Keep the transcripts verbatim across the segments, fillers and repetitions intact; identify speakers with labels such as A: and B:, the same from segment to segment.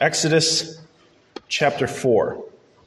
A: Exodus chapter four.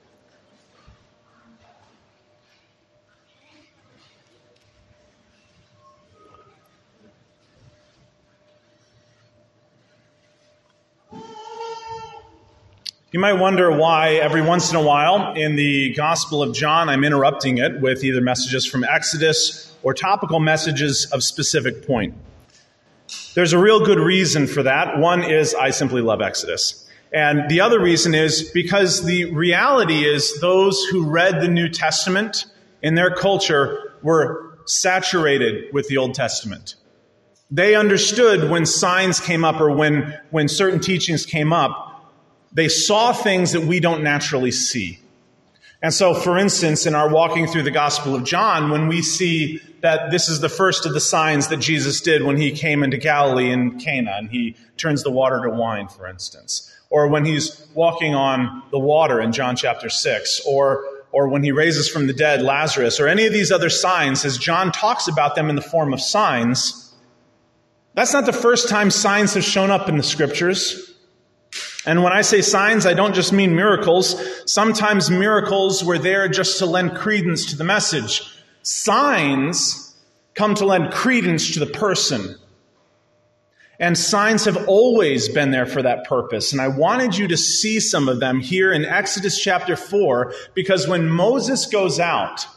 A: You might wonder why every once in a while in the Gospel of John I'm interrupting it with either messages from Exodus or topical messages of specific point. There's a real good reason for that. One is I simply love Exodus. And the other reason is because the reality is those who read the New Testament in their culture were saturated with the Old Testament. They understood when signs came up or when, when certain teachings came up, they saw things that we don't naturally see. And so, for instance, in our walking through the Gospel of John, when we see that this is the first of the signs that Jesus did when he came into Galilee in Cana and he turns the water to wine, for instance, or when he's walking on the water in John chapter six, or, or when he raises from the dead Lazarus, or any of these other signs, as John talks about them in the form of signs, that's not the first time signs have shown up in the Scriptures. And when I say signs, I don't just mean miracles. Sometimes miracles were there just to lend credence to the message. Signs come to lend credence to the person. And signs have always been there for that purpose. And I wanted you to see some of them here in Exodus chapter four, because when Moses goes out,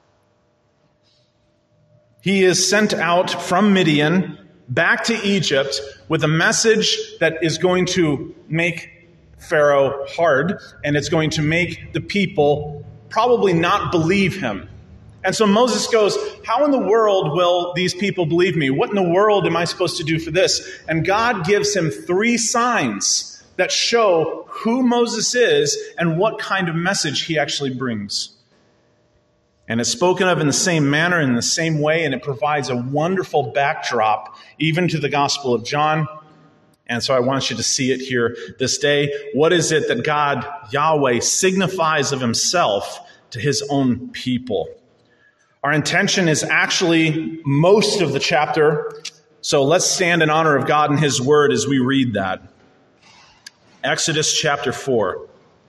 A: he is sent out from Midian back to Egypt with a message that is going to make Pharaoh hard, and it's going to make the people probably not believe him. And so Moses goes, how in the world will these people believe me? What in the world am I supposed to do for this? And God gives him three signs that show who Moses is and what kind of message he actually brings. And it's spoken of in the same manner, in the same way, and it provides a wonderful backdrop even to the Gospel of John. And so I want you to see it here this day. What is it that God, Yahweh, signifies of himself to his own people? Our intention is actually most of the chapter, so let's stand in honor of God and his word as we read that. Exodus chapter four.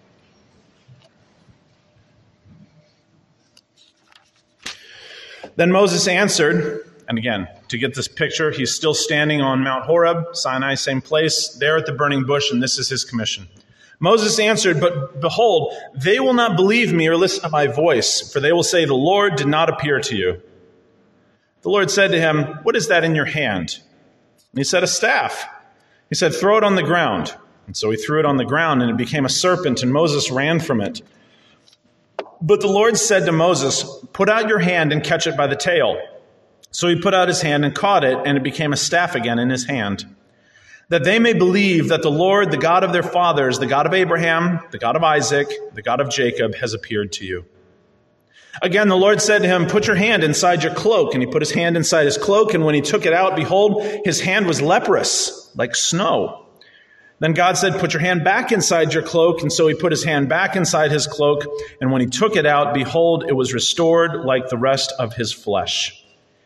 A: Then Moses answered, and again, to get this picture, he's still standing on Mount Horeb, Sinai, same place, there at the burning bush, and this is his commission. Moses answered, but behold, they will not believe me or listen to my voice, for they will say, the Lord did not appear to you. The Lord said to him, what is that in your hand? And he said, a staff. He said, throw it on the ground. And so he threw it on the ground, and it became a serpent, and Moses ran from it. But the Lord said to Moses, put out your hand and catch it by the tail. So he put out his hand and caught it, and it became a staff again in his hand. That they may believe that the Lord, the God of their fathers, the God of Abraham, the God of Isaac, the God of Jacob, has appeared to you. Again, the Lord said to him, put your hand inside your cloak. And he put his hand inside his cloak, and when he took it out, behold, his hand was leprous, like snow. Then God said, put your hand back inside your cloak. And so he put his hand back inside his cloak, and when he took it out, behold, it was restored like the rest of his flesh.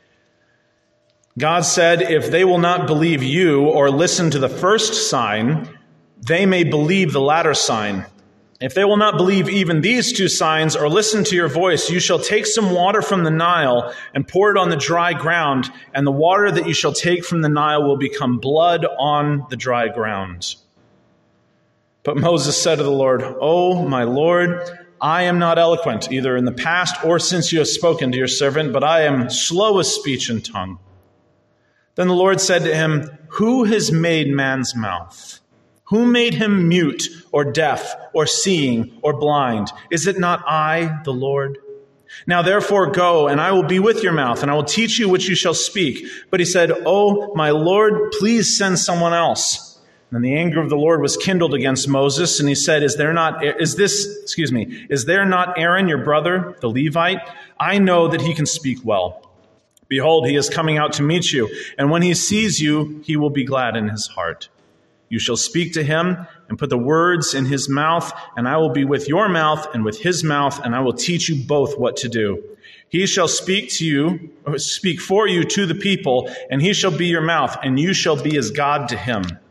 A: God said, if they will not believe you or listen to the first sign, they may believe the latter sign. If they will not believe even these two signs or listen to your voice, you shall take some water from the Nile and pour it on the dry ground, and the water that you shall take from the Nile will become blood on the dry ground. But Moses said to the Lord, O my Lord, I am not eloquent, either in the past or since you have spoken to your servant, but I am slow of speech and tongue. Then the Lord said to him, who has made man's mouth? Who made him mute or deaf or seeing or blind? Is it not I, the Lord? Now therefore go, and I will be with your mouth, and I will teach you what you shall speak. But he said, Oh, my Lord, please send someone else. And the anger of the Lord was kindled against Moses, and he said, Is there not, is this, excuse me, is there not Aaron, your brother, the Levite? I know that he can speak well. Behold, he is coming out to meet you, and when he sees you, he will be glad in his heart. You shall speak to him and put the words in his mouth, and I will be with your mouth and with his mouth, and I will teach you both what to do. He shall speak to you, or speak for you to the people, and he shall be your mouth, and you shall be as God to him.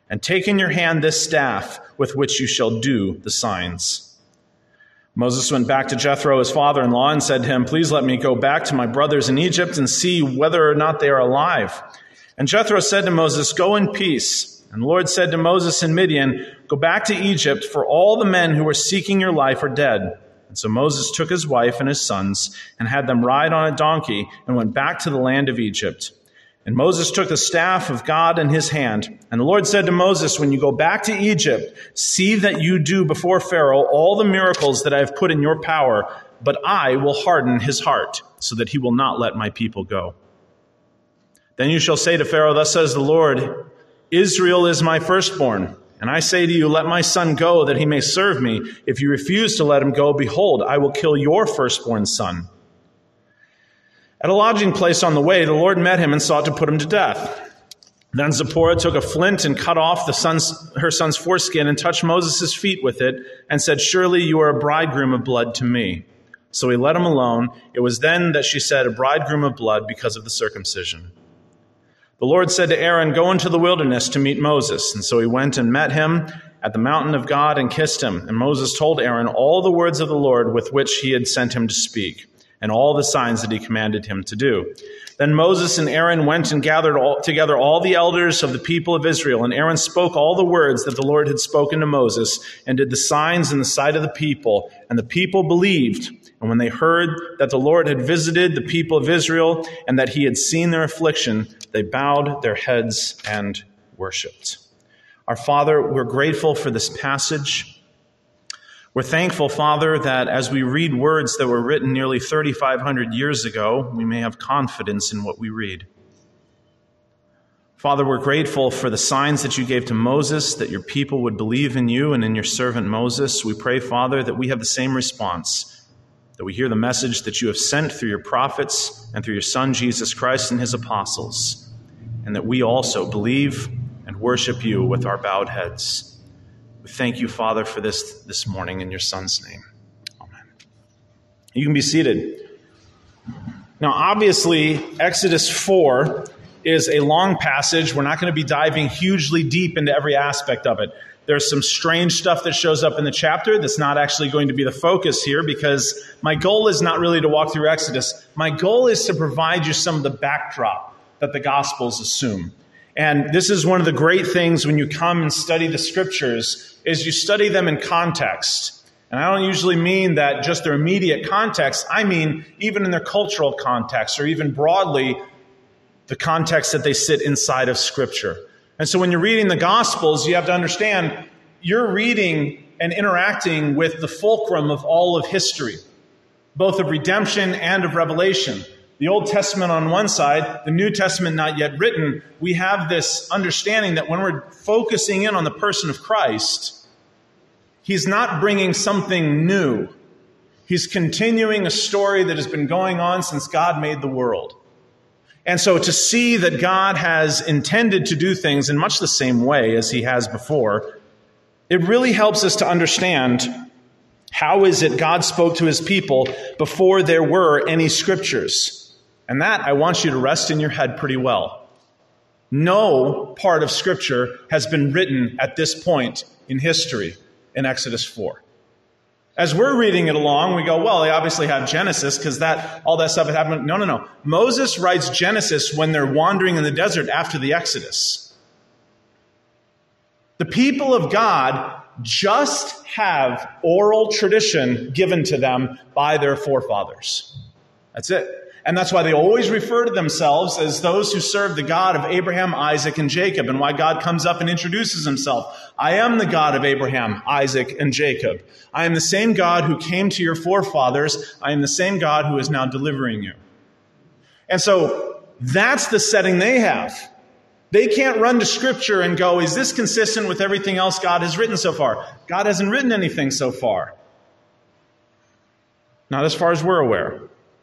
A: And take in your hand this staff with which you shall do the signs. Moses went back to Jethro, his father-in-law, and said to him, please let me go back to my brothers in Egypt and see whether or not they are alive. And Jethro said to Moses, go in peace. And the Lord said to Moses in Midian, go back to Egypt, for all the men who were seeking your life are dead. And so Moses took his wife and his sons and had them ride on a donkey and went back to the land of Egypt. And Moses took the staff of God in his hand. And the Lord said to Moses, when you go back to Egypt, see that you do before Pharaoh all the miracles that I have put in your power, but I will harden his heart so that he will not let my people go. Then you shall say to Pharaoh, thus says the Lord, Israel is my firstborn. And I say to you, let my son go that he may serve me. If you refuse to let him go, behold, I will kill your firstborn son. At a lodging place on the way, the Lord met him and sought to put him to death. Then Zipporah took a flint and cut off the son's, her son's foreskin and touched Moses' feet with it and said, surely you are a bridegroom of blood to me. So he let him alone. It was then that she said, a bridegroom of blood because of the circumcision. The Lord said to Aaron, go into the wilderness to meet Moses. And so he went and met him at the mountain of God and kissed him. And Moses told Aaron all the words of the Lord with which he had sent him to speak, and all the signs that he commanded him to do. Then Moses and Aaron went and gathered all, together all the elders of the people of Israel, and Aaron spoke all the words that the Lord had spoken to Moses, and did the signs in the sight of the people. And the people believed. And when they heard that the Lord had visited the people of Israel, and that he had seen their affliction, they bowed their heads and worshipped. Our Father, we're grateful for this passage. We're thankful, Father, that as we read words that were written nearly thirty-five hundred years ago, we may have confidence in what we read. Father, we're grateful for the signs that you gave to Moses, that your people would believe in you and in your servant Moses. We pray, Father, that we have the same response, that we hear the message that you have sent through your prophets and through your Son, Jesus Christ, and his apostles, and that we also believe and worship you with our bowed heads. We thank you, Father, for this this morning in your Son's name. Amen. You can be seated. Now, obviously, Exodus four is a long passage. We're not going to be diving hugely deep into every aspect of it. There's some strange stuff that shows up in the chapter that's not actually going to be the focus here, because my goal is not really to walk through Exodus. My goal is to provide you some of the backdrop that the Gospels assume. And this is one of the great things when you come and study the Scriptures, is you study them in context. And I don't usually mean that just their immediate context. I mean even in their cultural context, or even broadly, the context that they sit inside of Scripture. And so when you're reading the Gospels, you have to understand you're reading and interacting with the fulcrum of all of history, both of redemption and of revelation. The Old Testament on one side, the New Testament not yet written, we have this understanding that when we're focusing in on the person of Christ, he's not bringing something new. He's continuing a story that has been going on since God made the world. And so to see that God has intended to do things in much the same way as he has before, it really helps us to understand how is it God spoke to his people before there were any scriptures. And that, I want you to rest in your head pretty well. No part of Scripture has been written at this point in history in Exodus four. As we're reading it along, we go, well, they obviously have Genesis because that all that stuff had happened. No, no, no. Moses writes Genesis when they're wandering in the desert after the Exodus. The people of God just have oral tradition given to them by their forefathers. That's it. And that's why they always refer to themselves as those who serve the God of Abraham, Isaac, and Jacob, and why God comes up and introduces himself. I am the God of Abraham, Isaac, and Jacob. I am the same God who came to your forefathers. I am the same God who is now delivering you. And so that's the setting they have. They can't run to Scripture and go, is this consistent with everything else God has written so far? God hasn't written anything so far. Not as far as we're aware.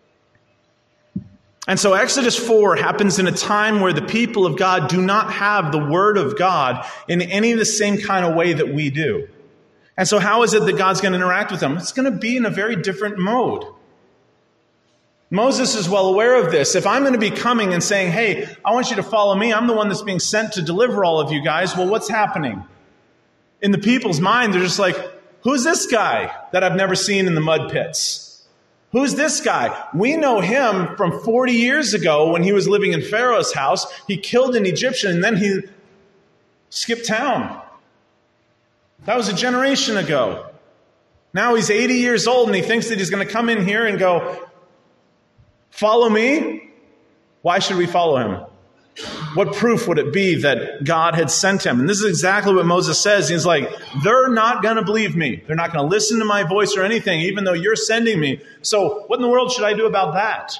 A: And so Exodus four happens in a time where the people of God do not have the Word of God in any of the same kind of way that we do. And so how is it that God's going to interact with them? It's going to be in a very different mode. Moses is well aware of this. If I'm going to be coming and saying, hey, I want you to follow me, I'm the one that's being sent to deliver all of you guys, well, what's happening? In the people's mind, they're just like, who's this guy that I've never seen in the mud pits? Who's this guy? We know him from forty years ago when he was living in Pharaoh's house. He killed an Egyptian and then he skipped town. That was a generation ago. Now he's eighty years old and he thinks that he's going to come in here and go, follow me? Why should we follow him? What proof would it be that God had sent him? And this is exactly what Moses says. He's like, they're not going to believe me. They're not going to listen to my voice or anything, even though you're sending me. So what in the world should I do about that?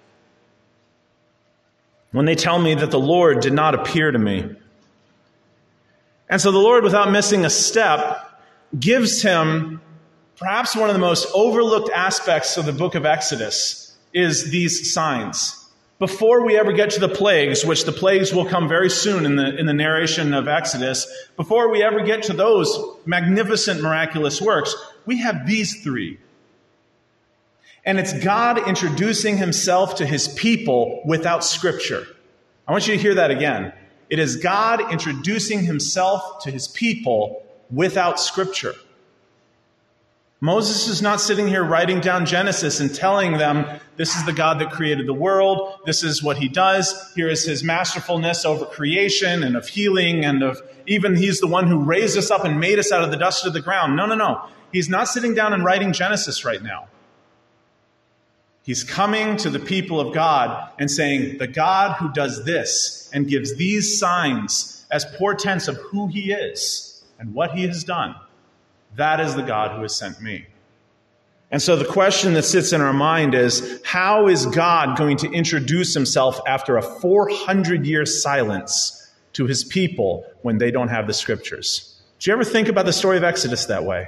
A: When they tell me that the Lord did not appear to me. And so the Lord, without missing a step, gives him perhaps one of the most overlooked aspects of the book of Exodus is these signs. Before we ever get to the plagues, which the plagues will come very soon in the, in the narration of Exodus, before we ever get to those magnificent, miraculous works, we have these three. And it's God introducing himself to his people without Scripture. I want you to hear that again. It is God introducing himself to his people without Scripture. Moses is not sitting here writing down Genesis and telling them, this is the God that created the world, this is what he does, here is his masterfulness over creation and of healing and of even he's the one who raised us up and made us out of the dust of the ground. No, no, no. He's not sitting down and writing Genesis right now. He's coming to the people of God and saying, the God who does this and gives these signs as portents of who he is and what he has done, that is the God who has sent me. And so the question that sits in our mind is, how is God going to introduce himself after a four hundred year silence to his people when they don't have the Scriptures? Do you ever think about the story of Exodus that way?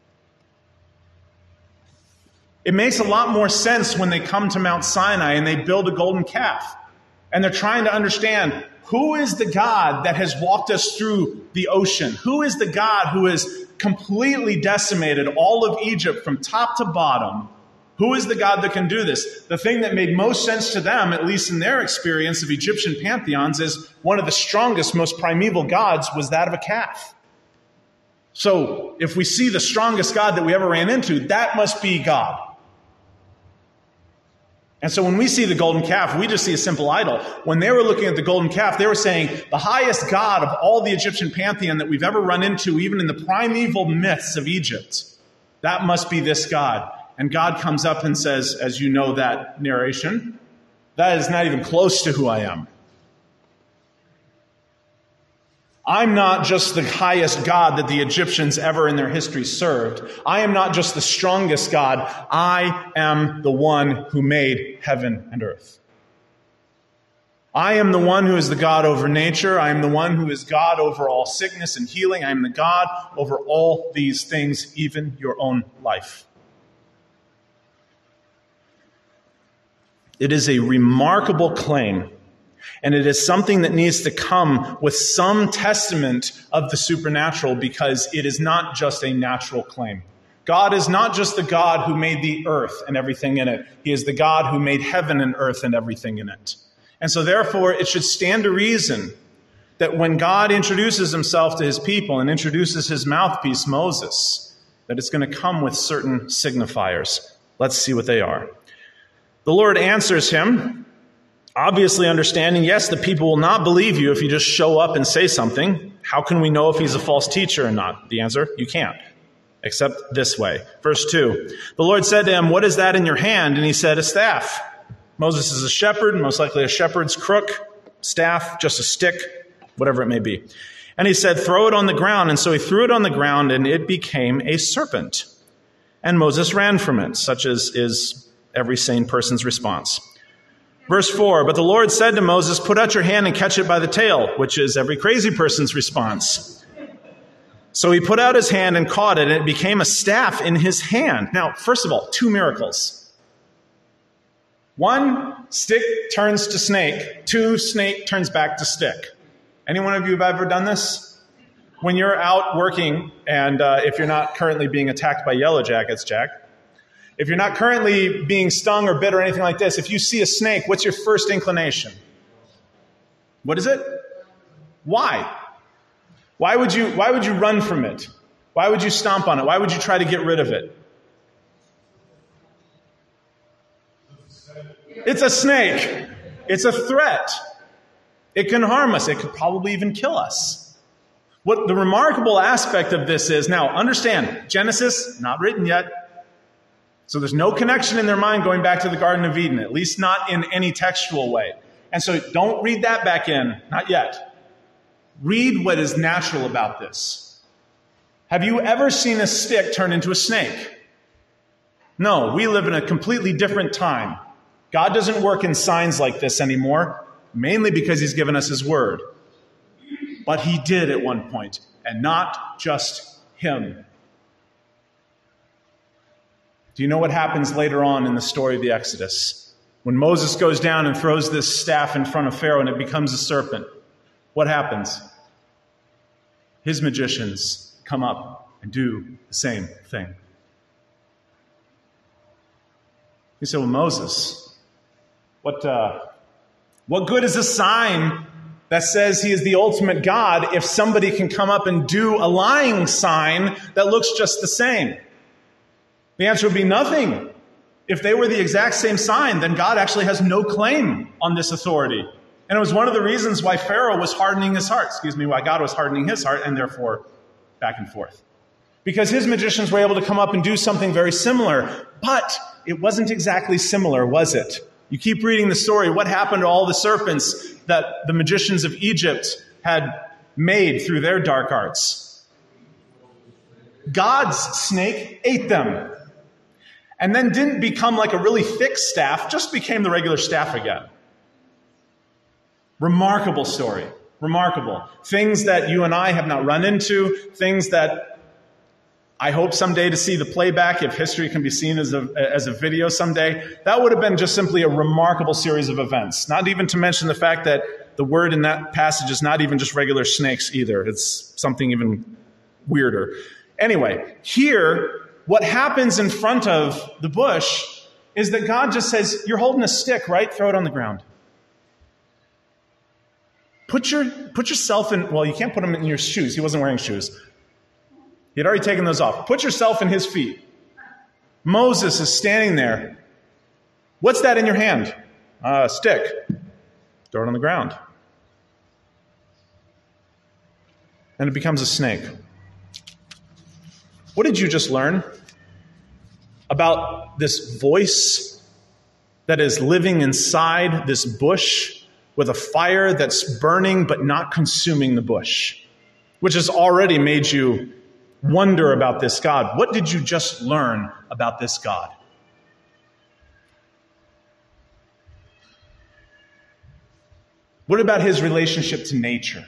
A: It makes a lot more sense when they come to Mount Sinai and they build a golden calf. And they're trying to understand, who is the God that has walked us through the ocean? Who is the God who has completely decimated all of Egypt from top to bottom? Who is the God that can do this? The thing that made most sense to them, at least in their experience of Egyptian pantheons, is one of the strongest, most primeval gods was that of a calf. So if we see the strongest God that we ever ran into, that must be God. And so when we see the golden calf, we just see a simple idol. When they were looking at the golden calf, they were saying, the highest god of all the Egyptian pantheon that we've ever run into, even in the primeval myths of Egypt, that must be this God. And God comes up and says, as you know that narration, that is not even close to who I am. I'm not just the highest God that the Egyptians ever in their history served. I am not just the strongest God. I am the one who made heaven and earth. I am the one who is the God over nature. I am the one who is God over all sickness and healing. I am the God over all these things, even your own life. It is a remarkable claim. And it is something that needs to come with some testament of the supernatural, because it is not just a natural claim. God is not just the God who made the earth and everything in it. He is the God who made heaven and earth and everything in it. And so therefore, it should stand to reason that when God introduces himself to his people and introduces his mouthpiece, Moses, that it's going to come with certain signifiers. Let's see what they are. The Lord answers him, obviously understanding, yes, the people will not believe you if you just show up and say something. How can we know if he's a false teacher or not? The answer, you can't, except this way. Verse two, the Lord said to him, what is that in your hand? And he said, a staff. Moses is a shepherd, most likely a shepherd's crook, staff, just a stick, whatever it may be. And he said, throw it on the ground. And so he threw it on the ground, and it became a serpent. And Moses ran from it, such as is every sane person's response. Verse four, but the Lord said to Moses, put out your hand and catch it by the tail, which is every crazy person's response. So he put out his hand and caught it, and it became a staff in his hand. Now, first of all, two miracles. One, stick turns to snake. Two, snake turns back to stick. Any one of you have ever done this? When you're out working, and uh, if you're not currently being attacked by yellow jackets, Jack, If you're not currently being stung or bit or anything like this, if you see a snake, what's your first inclination? What is it? Why? Why would you, why would you run from it? Why would you stomp on it? Why would you try to get rid of it? It's a snake. It's a threat. It can harm us. It could probably even kill us. What the remarkable aspect of this is, now understand, Genesis, not written yet. So there's no connection in their mind going back to the Garden of Eden, at least not in any textual way. And so don't read that back in, not yet. Read what is natural about this. Have you ever seen a stick turn into a snake? No, we live in a completely different time. God doesn't work in signs like this anymore, mainly because he's given us his word. But he did at one point, and not just him. Do you know what happens later on in the story of the Exodus? When Moses goes down and throws this staff in front of Pharaoh and it becomes a serpent, what happens? His magicians come up and do the same thing. You say, well, Moses, what, uh, what good is a sign that says he is the ultimate God if somebody can come up and do a lying sign that looks just the same? The answer would be nothing. If they were the exact same sign, then God actually has no claim on this authority. And it was one of the reasons why Pharaoh was hardening his heart, excuse me, why God was hardening his heart, and therefore back and forth. Because his magicians were able to come up and do something very similar, but it wasn't exactly similar, was it? You keep reading the story. What happened to all the serpents that the magicians of Egypt had made through their dark arts? God's snake ate them. And then didn't become like a really thick staff, just became the regular staff again. Remarkable story. Remarkable. Things that you and I have not run into, things that I hope someday to see the playback, if history can be seen as a, as a video someday. That would have been just simply a remarkable series of events. Not even to mention the fact that the word in that passage is not even just regular snakes either. It's something even weirder. Anyway, here, what happens in front of the bush is that God just says, you're holding a stick, right? Throw it on the ground. Put your put yourself in, well, you can't put him in your shoes. He wasn't wearing shoes. He had already taken those off. Put yourself in his feet. Moses is standing there. What's that in your hand? A uh, stick. Throw it on the ground. And it becomes a snake. What did you just learn about this voice that is living inside this bush with a fire that's burning but not consuming the bush, which has already made you wonder about this God? What did you just learn about this God? What about his relationship to nature?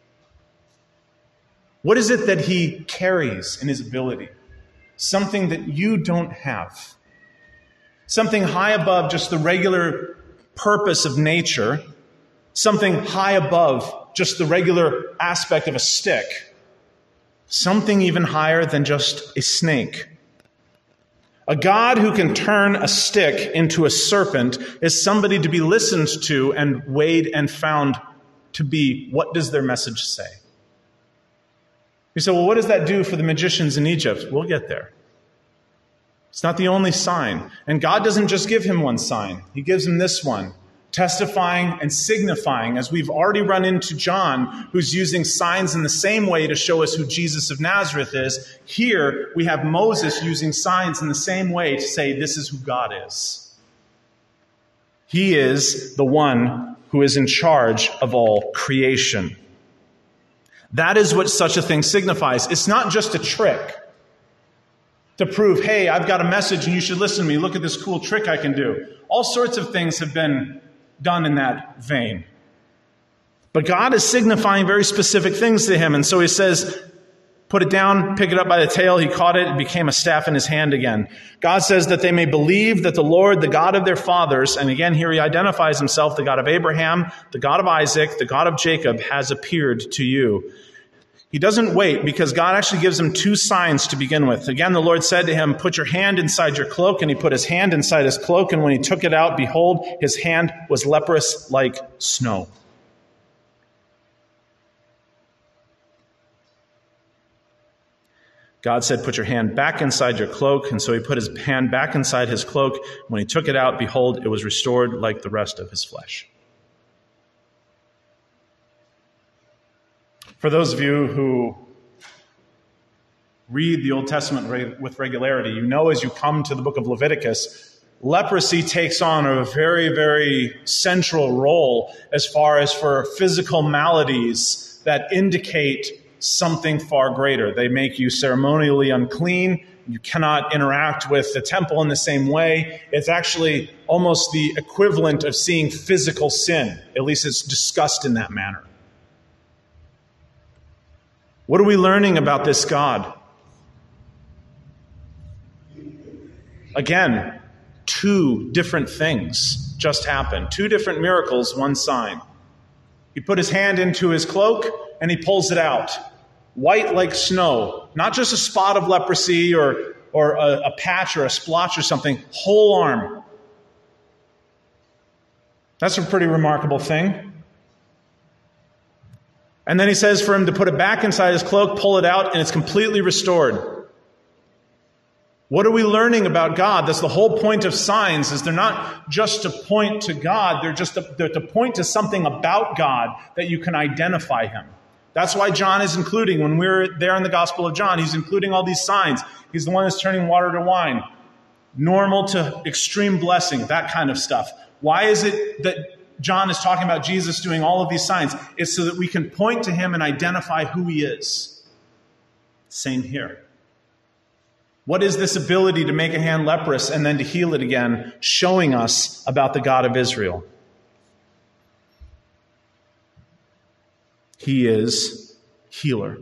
A: What is it that he carries in his ability? Something that you don't have. Something high above just the regular purpose of nature. Something high above just the regular aspect of a stick. Something even higher than just a snake. A God who can turn a stick into a serpent is somebody to be listened to and weighed and found to be, what does their message say? You say, well, what does that do for the magicians in Egypt? We'll get there. It's not the only sign. And God doesn't just give him one sign. He gives him this one, testifying and signifying, as we've already run into John, who's using signs in the same way to show us who Jesus of Nazareth is. Here, we have Moses using signs in the same way to say this is who God is. He is the one who is in charge of all creation. That is what such a thing signifies. It's not just a trick to prove, hey, I've got a message and you should listen to me. Look at this cool trick I can do. All sorts of things have been done in that vein. But God is signifying very specific things to him. And so he says, put it down, pick it up by the tail. He caught it. It became a staff in his hand again. God says that they may believe that the Lord, the God of their fathers, and again here he identifies himself, the God of Abraham, the God of Isaac, the God of Jacob, has appeared to you. He doesn't wait because God actually gives him two signs to begin with. Again, the Lord said to him, put your hand inside your cloak. And he put his hand inside his cloak. And when he took it out, behold, his hand was leprous like snow. God said, put your hand back inside your cloak. And so he put his hand back inside his cloak. When he took it out, behold, it was restored like the rest of his flesh. For those of you who read the Old Testament with regularity, you know as you come to the book of Leviticus, leprosy takes on a very, very central role as far as for physical maladies that indicate something far greater. They make you ceremonially unclean. You cannot interact with the temple in the same way. It's actually almost the equivalent of seeing physical sin. At least it's discussed in that manner. What are we learning about this God? Again, two different things just happened. Two different miracles, one sign. He put his hand into his cloak and he pulls it out. White like snow. Not just a spot of leprosy or, or a, a patch or a splotch or something. Whole arm. That's a pretty remarkable thing. And then he says for him to put it back inside his cloak, pull it out, and it's completely restored. What are we learning about God? That's the whole point of signs, is they're not just to point to God, they're just to, they're to point to something about God that you can identify him. That's why John is including, when we're there in the Gospel of John, he's including all these signs. He's the one that's turning water to wine. Normal to extreme blessing, that kind of stuff. Why is it that John is talking about Jesus doing all of these signs? It's so that we can point to him and identify who he is. Same here. What is this ability to make a hand leprous and then to heal it again, showing us about the God of Israel? He is healer.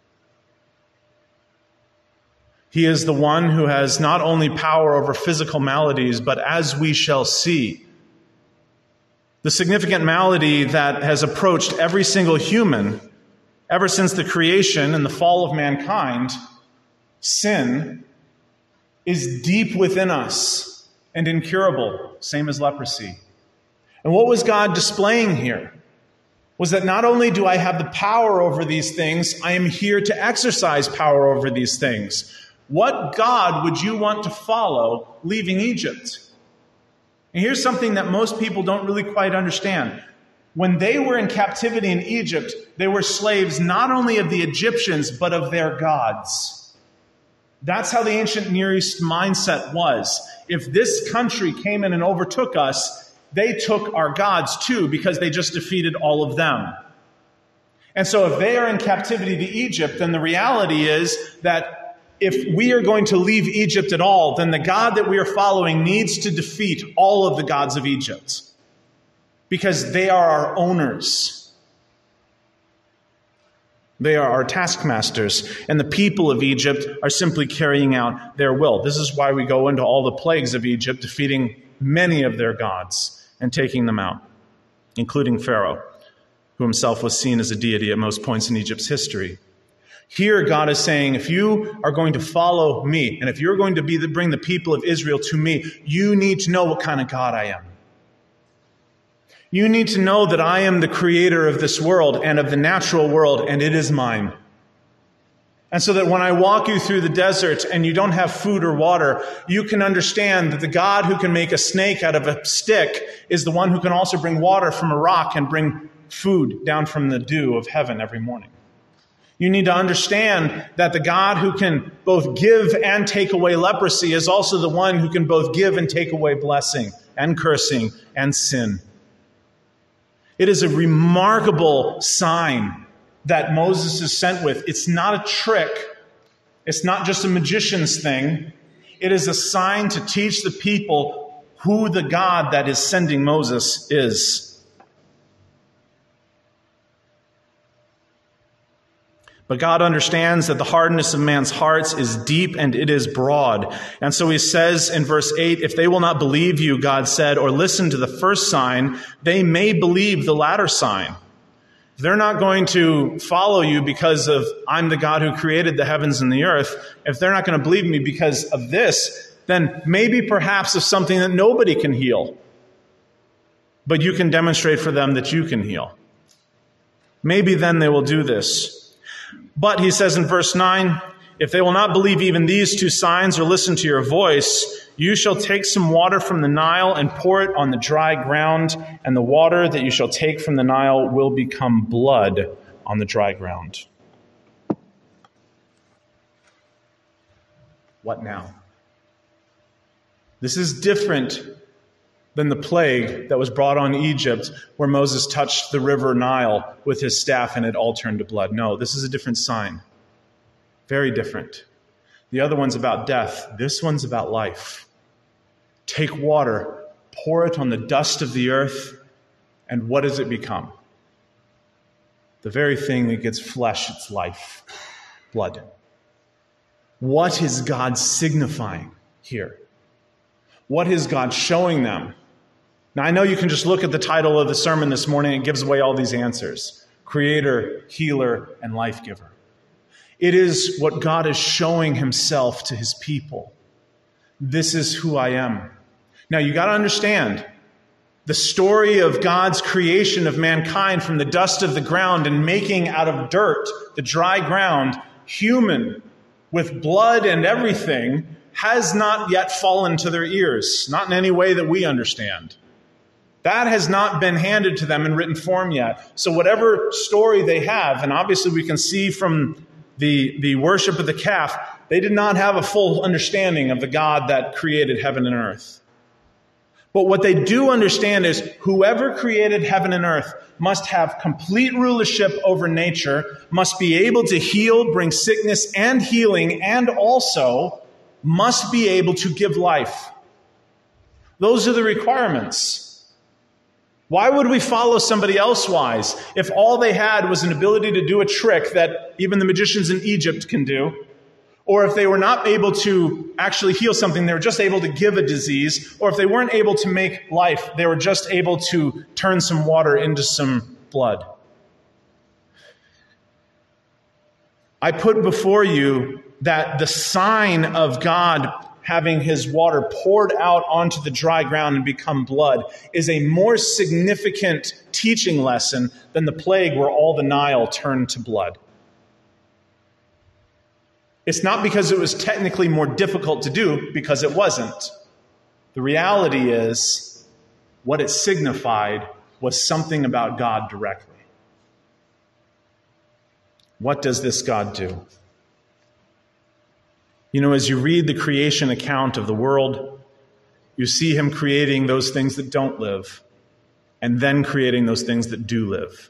A: He is the one who has not only power over physical maladies, but as we shall see, the significant malady that has approached every single human ever since the creation and the fall of mankind, sin, is deep within us and incurable, same as leprosy. And what was God displaying here? Was that not only do I have the power over these things, I am here to exercise power over these things. What God would you want to follow leaving Egypt? And here's something that most people don't really quite understand. When they were in captivity in Egypt, they were slaves not only of the Egyptians, but of their gods. That's how the ancient Near East mindset was. If this country came in and overtook us, they took our gods too, because they just defeated all of them. And so if they are in captivity to Egypt, then the reality is that if we are going to leave Egypt at all, then the God that we are following needs to defeat all of the gods of Egypt, because they are our owners. They are our taskmasters, and the people of Egypt are simply carrying out their will. This is why we go into all the plagues of Egypt, defeating many of their gods and taking them out, including Pharaoh, who himself was seen as a deity at most points in Egypt's history. Here, God is saying, if you are going to follow me, and if you're going to be the, bring the people of Israel to me, you need to know what kind of God I am. You need to know that I am the creator of this world and of the natural world, and it is mine. And so that when I walk you through the desert and you don't have food or water, you can understand that the God who can make a snake out of a stick is the one who can also bring water from a rock and bring food down from the dew of heaven every morning. You need to understand that the God who can both give and take away leprosy is also the one who can both give and take away blessing and cursing and sin. It is a remarkable sign that Moses is sent with. It's not a trick. It's not just a magician's thing. It is a sign to teach the people who the God that is sending Moses is. But God understands that the hardness of man's hearts is deep and it is broad. And so he says in verse eight, if they will not believe you, God said, or listen to the first sign, they may believe the latter sign. if they're not going to follow you because of I'm the God who created the heavens and the earth, if they're not going to believe me because of this, then maybe perhaps of something that nobody can heal, but you can demonstrate for them that you can heal. Maybe then they will do this. But he says in verse nine, if they will not believe even these two signs or listen to your voice, you shall take some water from the Nile and pour it on the dry ground, and the water that you shall take from the Nile will become blood on the dry ground. What now? This is different than the plague that was brought on Egypt, where Moses touched the river Nile with his staff and it all turned to blood. No, this is a different sign. Very different. The other one's about death. This one's about life. Take water, pour it on the dust of the earth, and what does it become? The very thing that gives flesh its life. Blood. What is God signifying here? What is God showing them? Now, I know you can just look at the title of the sermon this morning and it gives away all these answers. Creator, healer, and life giver. It is what God is showing himself to his people. This is who I am. Now, you got to understand, the story of God's creation of mankind from the dust of the ground and making out of dirt, the dry ground, human, with blood and everything, has not yet fallen to their ears, not in any way that we understand. That has not been handed to them in written form yet. So whatever story they have, and obviously we can see from the, the worship of the calf, they did not have a full understanding of the God that created heaven and earth. But what they do understand is whoever created heaven and earth must have complete rulership over nature, must be able to heal, bring sickness and healing, and also must be able to give life. Those are the requirements. Why would we follow somebody else wise if all they had was an ability to do a trick that even the magicians in Egypt can do? Or if they were not able to actually heal something, they were just able to give a disease. Or if they weren't able to make life, they were just able to turn some water into some blood. I put before you that the sign of God having his water poured out onto the dry ground and become blood is a more significant teaching lesson than the plague where all the Nile turned to blood. It's not because it was technically more difficult to do, because it wasn't. The reality is, what it signified was something about God directly. What does this God do? You know, as you read the creation account of the world, you see him creating those things that don't live, and then creating those things that do live.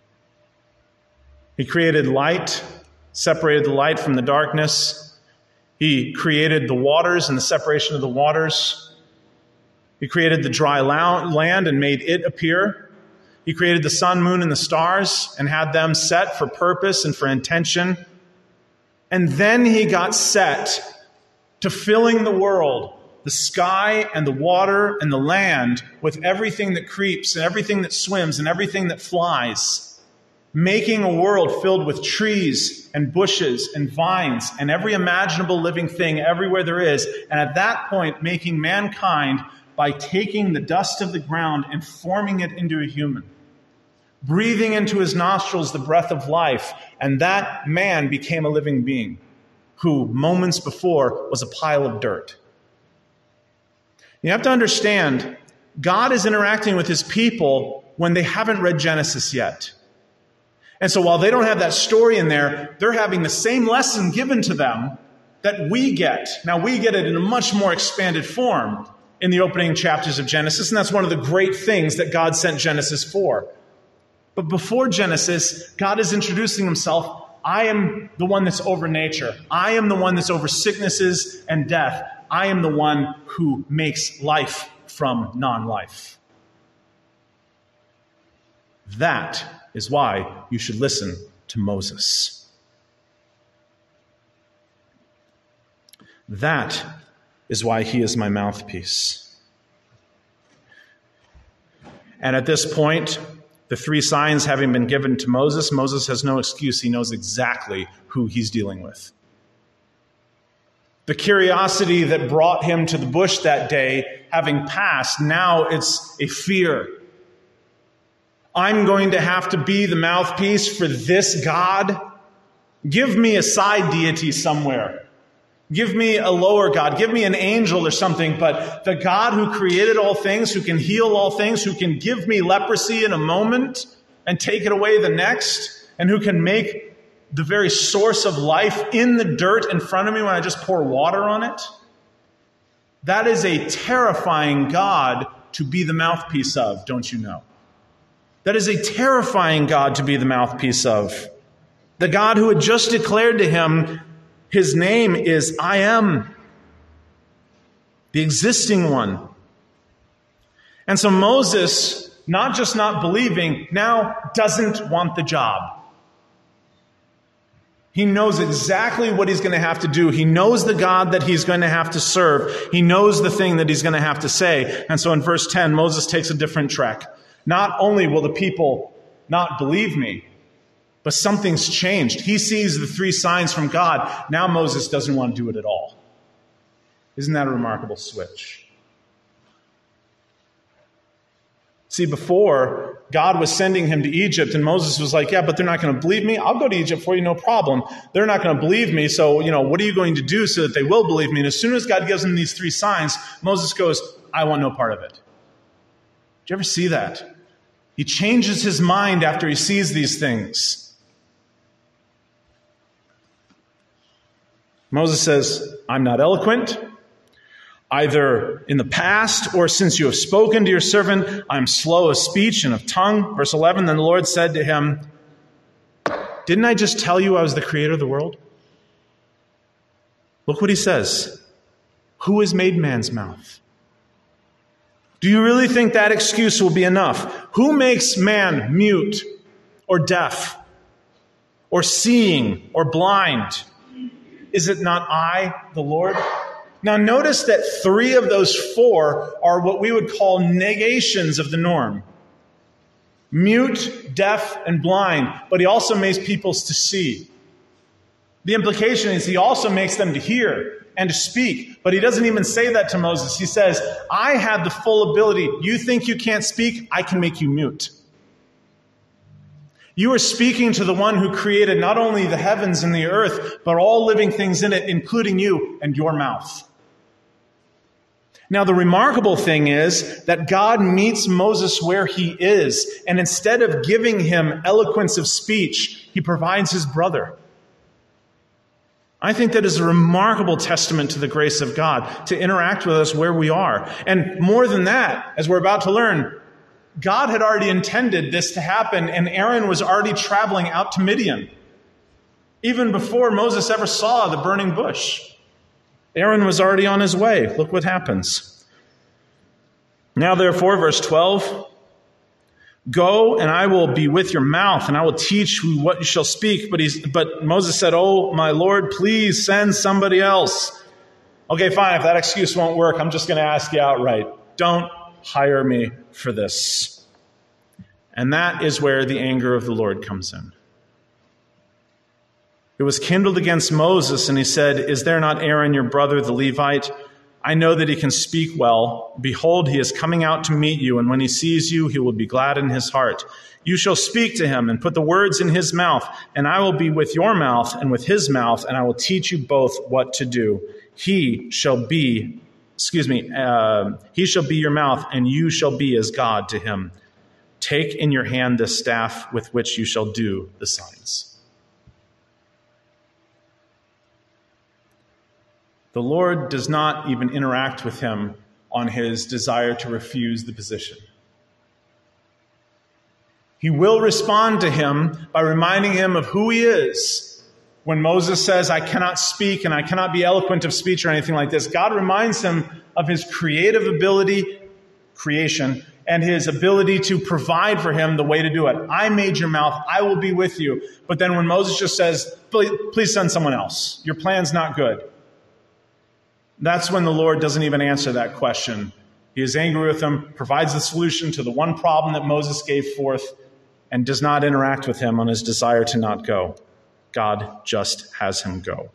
A: He created light, separated the light from the darkness. He created the waters and the separation of the waters. He created the dry land and made it appear. He created the sun, moon, and the stars and had them set for purpose and for intention. And then he got set to filling the world, the sky and the water and the land, with everything that creeps and everything that swims and everything that flies, making a world filled with trees and bushes and vines and every imaginable living thing everywhere there is. And at that point, making mankind by taking the dust of the ground and forming it into a human, breathing into his nostrils the breath of life, and that man became a living being who moments before was a pile of dirt. You have to understand, God is interacting with his people when they haven't read Genesis yet. And so while they don't have that story in there, they're having the same lesson given to them that we get. Now, we get it in a much more expanded form in the opening chapters of Genesis, and that's one of the great things that God sent Genesis for. But before Genesis, God is introducing himself. I am the one that's over nature. I am the one that's over sicknesses and death. I am the one who makes life from non-life. That is why you should listen to Moses. That is why he is my mouthpiece. And at this point, The three signs having been given to Moses, Moses has no excuse. He knows exactly who he's dealing with. The curiosity that brought him to the bush that day, having passed, now it's a fear. I'm going to have to be the mouthpiece for this God? Give me a side deity somewhere. Give me a lower God. Give me an angel or something. But the God who created all things, who can heal all things, who can give me leprosy in a moment and take it away the next, and who can make the very source of life in the dirt in front of me when I just pour water on it, that is a terrifying God to be the mouthpiece of, don't you know? That is a terrifying God to be the mouthpiece of. The God who had just declared to him, his name is I Am, the existing one. And so Moses, not just not believing, now doesn't want the job. He knows exactly what he's going to have to do. He knows the God that he's going to have to serve. He knows the thing that he's going to have to say. And so in verse ten, Moses takes a different track. Not only will the people not believe me, but something's changed. He sees the three signs from God. Now Moses doesn't want to do it at all. Isn't that a remarkable switch? See, before, God was sending him to Egypt, and Moses was like, yeah, but they're not going to believe me. I'll go to Egypt for you, no problem. They're not going to believe me, so, you know, what are you going to do so that they will believe me? And as soon as God gives him these three signs, Moses goes, I want no part of it. Did you ever see that? He changes his mind after he sees these things. Moses says, I'm not eloquent, either in the past or since you have spoken to your servant. I'm slow of speech and of tongue. Verse eleven, then the Lord said to him, didn't I just tell you I was the creator of the world? Look what he says. Who has made man's mouth? Do you really think that excuse will be enough? Who makes man mute or deaf or seeing or blind? Is it not I, the Lord? Now notice that three of those four are what we would call negations of the norm. Mute, deaf, and blind. But he also makes people to see. The implication is he also makes them to hear and to speak. But he doesn't even say that to Moses. He says, I have the full ability. You think you can't speak? I can make you mute. You are speaking to the one who created not only the heavens and the earth, but all living things in it, including you and your mouth. Now, the remarkable thing is that God meets Moses where he is, and instead of giving him eloquence of speech, he provides his brother. I think that is a remarkable testament to the grace of God, to interact with us where we are. And more than that, as we're about to learn, God had already intended this to happen, and Aaron was already traveling out to Midian. Even before Moses ever saw the burning bush, Aaron was already on his way. Look what happens. Now, therefore, verse twelve, go and I will be with your mouth, and I will teach you what you shall speak. But, he's, but Moses said, oh, my Lord, please send somebody else. Okay, fine, if that excuse won't work, I'm just going to ask you outright. Don't hire me for this. And that is where the anger of the Lord comes in. It was kindled against Moses, and he said, is there not Aaron, your brother, the Levite? I know that he can speak well. Behold, he is coming out to meet you, and when he sees you, he will be glad in his heart. You shall speak to him and put the words in his mouth, and I will be with your mouth and with his mouth, and I will teach you both what to do. He shall be Excuse me, uh, he shall be your mouth, and you shall be as God to him. Take in your hand the staff with which you shall do the signs. The Lord does not even interact with him on his desire to refuse the position. He will respond to him by reminding him of who he is. When Moses says, I cannot speak and I cannot be eloquent of speech or anything like this, God reminds him of his creative ability, creation, and his ability to provide for him the way to do it. I made your mouth. I will be with you. But then when Moses just says, please, please send someone else. Your plan's not good. That's when the Lord doesn't even answer that question. He is angry with him, provides the solution to the one problem that Moses gave forth, and does not interact with him on his desire to not go. God just has him go.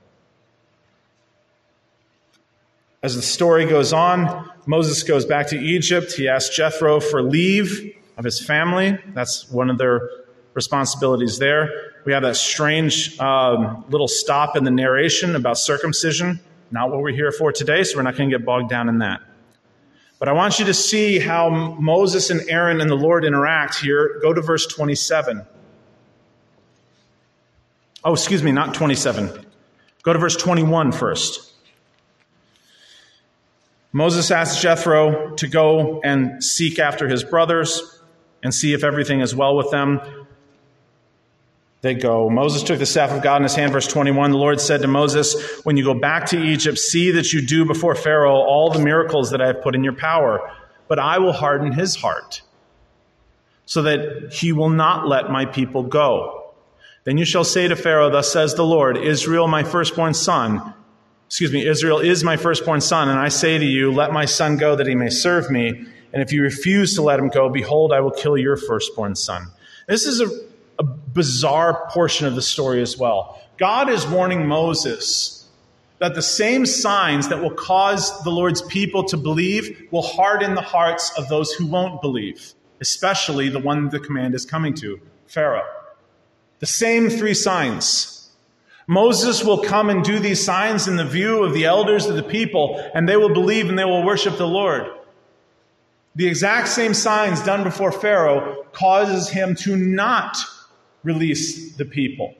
A: As the story goes on, Moses goes back to Egypt. He asks Jethro for leave of his family. That's one of their responsibilities there. We have that strange um, little stop in the narration about circumcision. Not what we're here for today, so we're not going to get bogged down in that. But I want you to see how Moses and Aaron and the Lord interact here. Go to verse twenty-seven. Oh, excuse me, not twenty-seven. Go to verse twenty-one first. Moses asks Jethro to go and seek after his brothers and see if everything is well with them. They go. Moses took the staff of God in his hand, verse twenty-one. The Lord said to Moses, when you go back to Egypt, see that you do before Pharaoh all the miracles that I have put in your power. But I will harden his heart so that he will not let my people go. Then you shall say to Pharaoh, thus says the Lord, Israel, my firstborn son, excuse me, Israel is my firstborn son, and I say to you, let my son go that he may serve me. And if you refuse to let him go, behold, I will kill your firstborn son. This is a, a bizarre portion of the story as well. God is warning Moses that the same signs that will cause the Lord's people to believe will harden the hearts of those who won't believe, especially the one the command is coming to, Pharaoh. The same three signs. Moses will come and do these signs in the view of the elders of the people, and they will believe and they will worship the Lord. The exact same signs done before Pharaoh causes him to not release the people.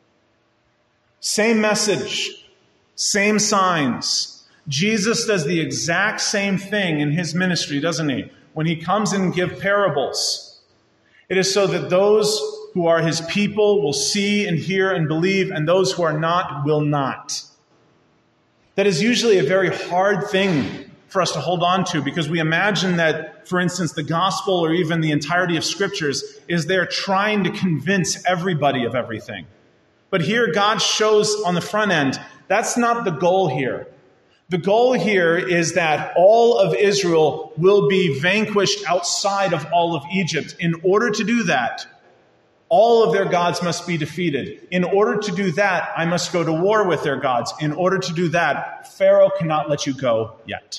A: Same message, same signs. Jesus does the exact same thing in his ministry, doesn't he? When he comes and gives parables, it is so that those who are his people will see and hear and believe, and those who are not will not. That is usually a very hard thing for us to hold on to, because we imagine that, for instance, the gospel or even the entirety of scriptures is there trying to convince everybody of everything. But here God shows on the front end, that's not the goal here. The goal here is that all of Israel will be vanquished outside of all of Egypt. In order to do that, all of their gods must be defeated. In order to do that, I must go to war with their gods. In order to do that, Pharaoh cannot let you go yet.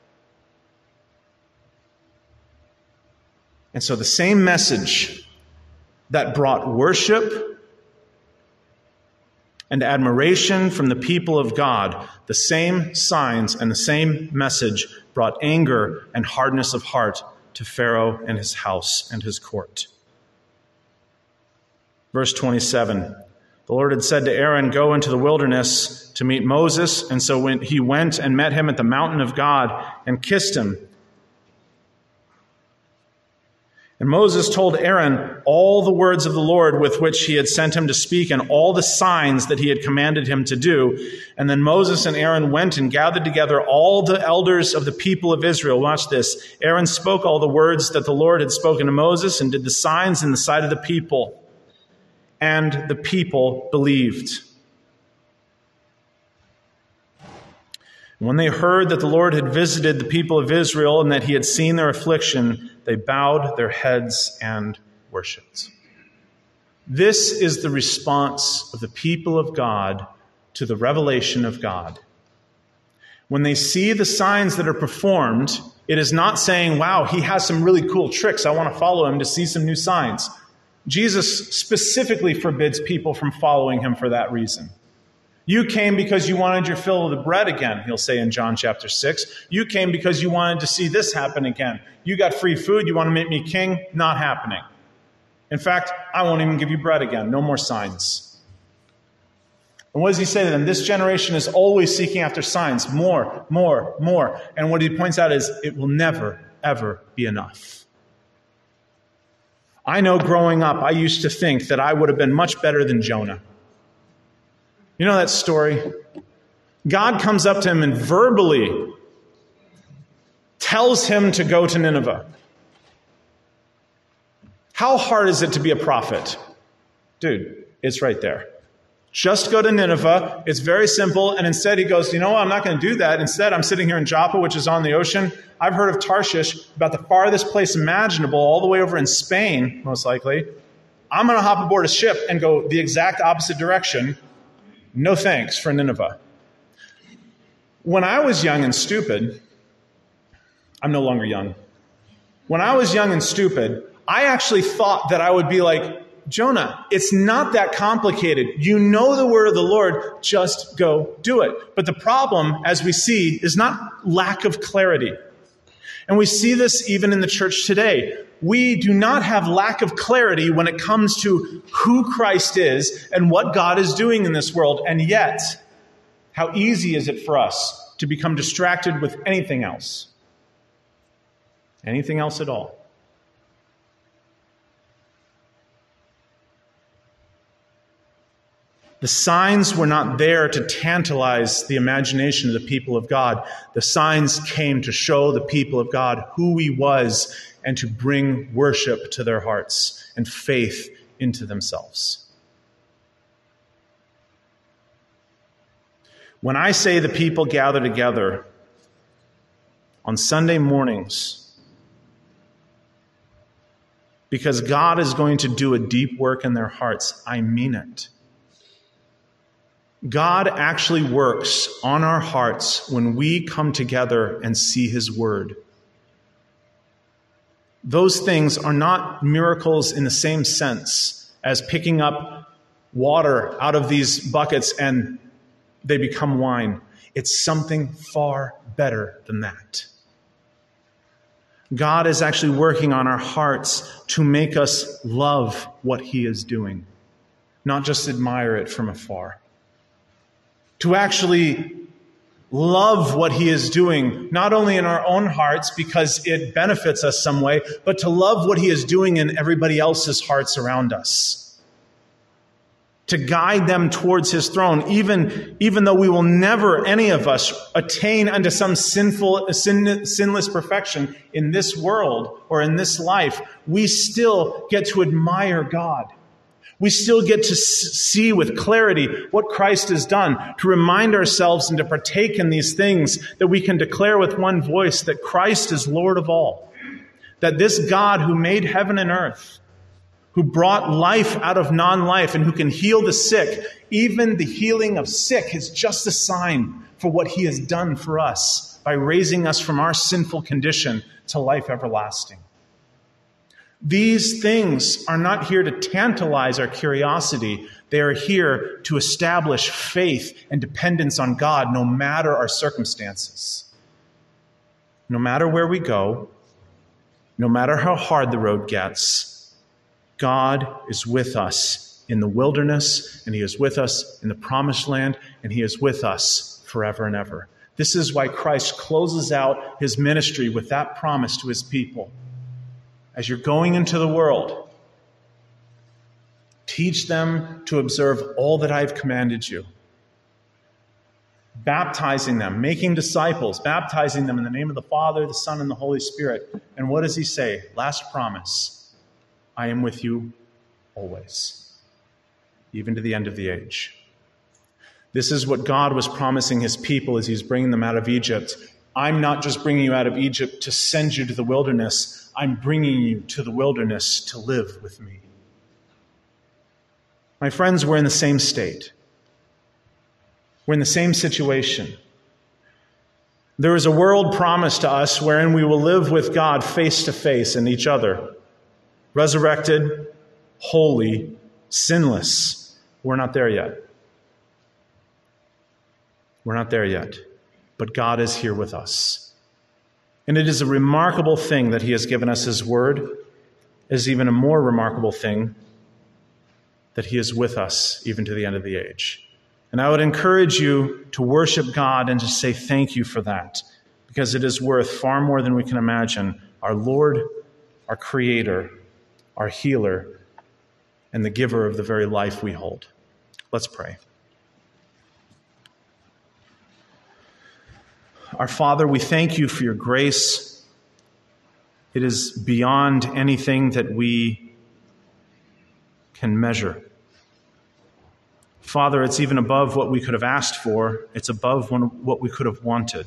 A: And so the same message that brought worship and admiration from the people of God, the same signs and the same message brought anger and hardness of heart to Pharaoh and his house and his court. Verse twenty-seven, the Lord had said to Aaron, go into the wilderness to meet Moses. And so when he went and met him at the mountain of God and kissed him. And Moses told Aaron all the words of the Lord with which he had sent him to speak and all the signs that he had commanded him to do. And then Moses and Aaron went and gathered together all the elders of the people of Israel. Watch this. Aaron spoke all the words that the Lord had spoken to Moses and did the signs in the sight of the people. And the people believed. When they heard that the Lord had visited the people of Israel and that he had seen their affliction, they bowed their heads and worshipped. This is the response of the people of God to the revelation of God. When they see the signs that are performed, it is not saying, wow, he has some really cool tricks. I want to follow him to see some new signs. Jesus specifically forbids people from following him for that reason. You came because you wanted your fill of the bread again, he'll say in John chapter six. You came because you wanted to see this happen again. You got free food, you want to make me king? Not happening. In fact, I won't even give you bread again. No more signs. And what does he say to them? This generation is always seeking after signs. More, more, more. And what he points out is it will never, ever be enough. I know growing up, I used to think that I would have been much better than Jonah. You know that story? God comes up to him and verbally tells him to go to Nineveh. How hard is it to be a prophet? Dude, it's right there. Just go to Nineveh. It's very simple. And instead he goes, you know what? I'm not going to do that. Instead, I'm sitting here in Joppa, which is on the ocean. I've heard of Tarshish, about the farthest place imaginable, all the way over in Spain, most likely. I'm going to hop aboard a ship and go the exact opposite direction. No thanks for Nineveh. When I was young and stupid, I'm no longer young. When I was young and stupid, I actually thought that I would be like, Jonah, it's not that complicated. You know the word of the Lord, just go do it. But the problem, as we see, is not lack of clarity. And we see this even in the church today. We do not have lack of clarity when it comes to who Christ is and what God is doing in this world. And yet, how easy is it for us to become distracted with anything else? Anything else at all? The signs were not there to tantalize the imagination of the people of God. The signs came to show the people of God who he was and to bring worship to their hearts and faith into themselves. When I say the people gather together on Sunday mornings because God is going to do a deep work in their hearts, I mean it. God actually works on our hearts when we come together and see his word. Those things are not miracles in the same sense as picking up water out of these buckets and they become wine. It's something far better than that. God is actually working on our hearts to make us love what he is doing, not just admire it from afar. To actually love what he is doing, not only in our own hearts because it benefits us some way, but to love what he is doing in everybody else's hearts around us. To guide them towards his throne, even, even though we will never, any of us, attain unto some sinful, sin, sinless perfection in this world or in this life, we still get to admire God. We still get to see with clarity what Christ has done, to remind ourselves and to partake in these things that we can declare with one voice that Christ is Lord of all, that this God who made heaven and earth, who brought life out of non-life and who can heal the sick, even the healing of sick is just a sign for what he has done for us by raising us from our sinful condition to life everlasting. These things are not here to tantalize our curiosity. They are here to establish faith and dependence on God no matter our circumstances. No matter where we go, no matter how hard the road gets, God is with us in the wilderness, and he is with us in the promised land, and he is with us forever and ever. This is why Christ closes out his ministry with that promise to his people. As you're going into the world, teach them to observe all that I've commanded you. Baptizing them, making disciples, baptizing them in the name of the Father, the Son, and the Holy Spirit. And what does he say? Last promise, I am with you always, even to the end of the age. This is what God was promising his people as he's bringing them out of Egypt. I'm not just bringing you out of Egypt to send you to the wilderness. I'm bringing you to the wilderness to live with me. My friends, we're in the same state. We're in the same situation. There is a world promised to us wherein we will live with God face to face and each other. Resurrected, holy, sinless. We're not there yet. We're not there yet. But God is here with us. And it is a remarkable thing that he has given us his word. It is even a more remarkable thing that he is with us even to the end of the age. And I would encourage you to worship God and to say thank you for that, because it is worth far more than we can imagine. Our Lord, our Creator, our Healer, and the giver of the very life we hold. Let's pray. Our Father, we thank you for your grace. It is beyond anything that we can measure. Father, it's even above what we could have asked for. It's above what we could have wanted.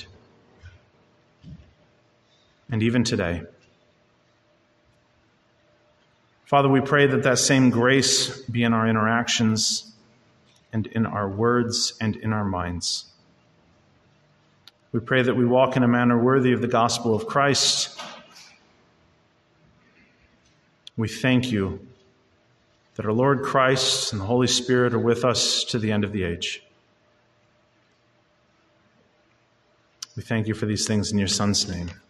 A: And even today, Father, we pray that that same grace be in our interactions and in our words and in our minds. We pray that we walk in a manner worthy of the gospel of Christ. We thank you that our Lord Christ and the Holy Spirit are with us to the end of the age. We thank you for these things in your Son's name.